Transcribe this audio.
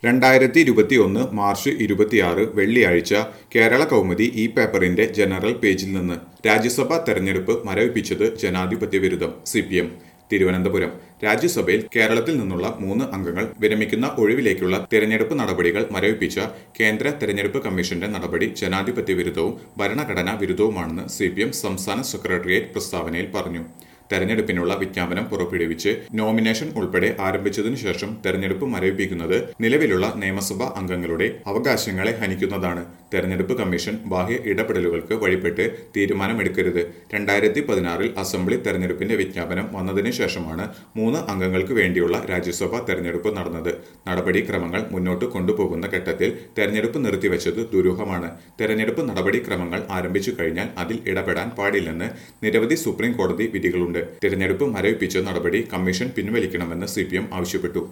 2021 March 26 വെള്ളിയാഴ്ച കേരള കൗമുദി ഈ പേപ്പറിന്റെ ജനറൽ പേജിൽ നിന്ന് രാജ്യസഭാ തെരഞ്ഞെടുപ്പ് മരവിപ്പിച്ചത് ജനാധിപത്യ വിരുദ്ധം CPM തിരുവനന്തപുരം രാജ്യസഭയിൽ കേരളത്തിൽ നിന്നുള്ള 3 അംഗങ്ങൾ വിരമിക്കുന്ന ഒഴിവിലേക്കുള്ള തെരഞ്ഞെടുപ്പ് നടപടികൾ മരവിപ്പിച്ച കേന്ദ്ര തെരഞ്ഞെടുപ്പ് കമ്മീഷന്റെ നടപടി ജനാധിപത്യ വിരുദ്ധവും ഭരണഘടനാ വിരുദ്ധവുമാണെന്ന് CPM സംസ്ഥാന സെക്രട്ടേറിയറ്റ് പ്രസ്താവനയിൽ പറഞ്ഞു. തെരഞ്ഞെടുപ്പിനുള്ള വിജ്ഞാപനം പുറപ്പെടുവിച്ച് നോമിനേഷൻ ഉൾപ്പെടെ ആരംഭിച്ചതിനു ശേഷം തെരഞ്ഞെടുപ്പ് മരവിപ്പിക്കുന്നത് നിലവിലുള്ള നിയമസഭാ അംഗങ്ങളുടെ അവകാശങ്ങളെ ഹനിക്കുന്നതാണ്. തെരഞ്ഞെടുപ്പ് കമ്മീഷൻ ബാഹ്യ ഇടപെടലുകൾക്ക് വഴിപ്പെട്ട് തീരുമാനമെടുക്കരുത്. 2016 അസംബ്ലി തെരഞ്ഞെടുപ്പിന്റെ വിജ്ഞാപനം വന്നതിന് ശേഷമാണ് 3 അംഗങ്ങൾക്ക് വേണ്ടിയുള്ള രാജ്യസഭാ തെരഞ്ഞെടുപ്പ് നടന്നത്. നടപടിക്രമങ്ങൾ മുന്നോട്ട് കൊണ്ടുപോകുന്ന ഘട്ടത്തിൽ തെരഞ്ഞെടുപ്പ് നിർത്തിവെച്ചത് ദുരൂഹമാണ്. തെരഞ്ഞെടുപ്പ് നടപടിക്രമങ്ങൾ ആരംഭിച്ചു കഴിഞ്ഞാൽ അതിൽ ഇടപെടാൻ പാടില്ലെന്ന് നിരവധി സുപ്രീം കോടതി വിധികളുണ്ട്. തിരഞ്ഞെടുപ്പ് മരവിപ്പിച്ച നടപടി കമ്മീഷൻ പിൻവലിക്കണമെന്ന് CPM ആവശ്യപ്പെട്ടു.